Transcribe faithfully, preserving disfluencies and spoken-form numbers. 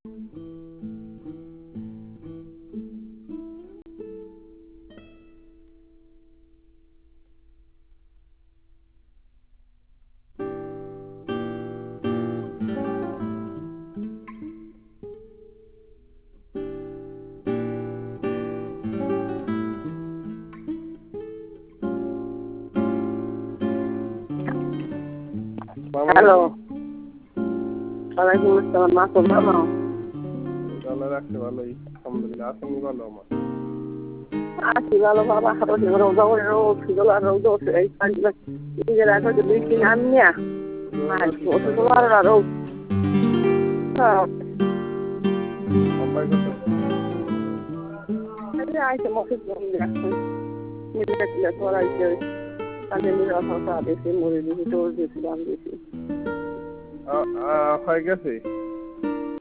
Hello, ওয়ালাইকুম আসসালাম। মা তো ভালো? ভালো রাখছে, ভালোই আলহামদুলিল্লাহ। আপনি ভালো? আমার আছি ভালো বাবা। রোজা করে রোদ ছিল আর রোদ এই নিজের এখন বৃষ্টি নামনি আর ওষুধ আর রোদ আইসে মসজিদ করাইছে তাদের বেশি মরে দিয়েছি টোর দিয়েছি দাম দিয়েছি হয়ে গেছে।